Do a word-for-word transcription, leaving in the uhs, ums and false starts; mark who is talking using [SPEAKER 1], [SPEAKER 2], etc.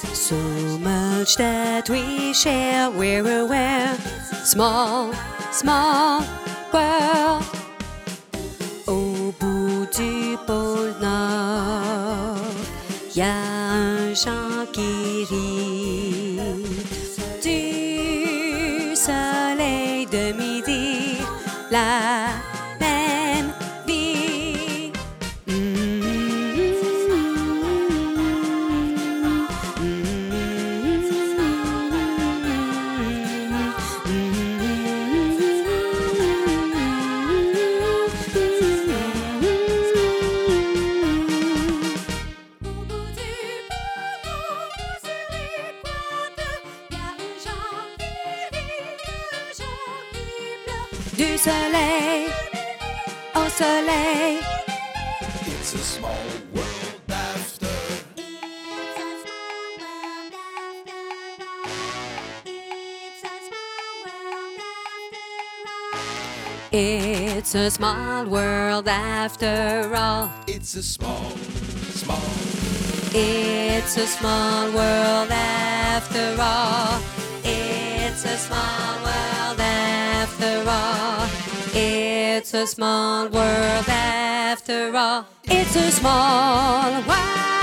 [SPEAKER 1] So much that we share, we're aware. Small, small world. Au bout du pôle Nord, y a un chant qui rit. Du soleil de midi, la même vie. Du soleil au soleil.
[SPEAKER 2] It's a small world after.
[SPEAKER 1] It's a small world after all.
[SPEAKER 2] It's a small, small.
[SPEAKER 1] It's a small world after all. It's a small world after all. It's a small world after all. It's a small world.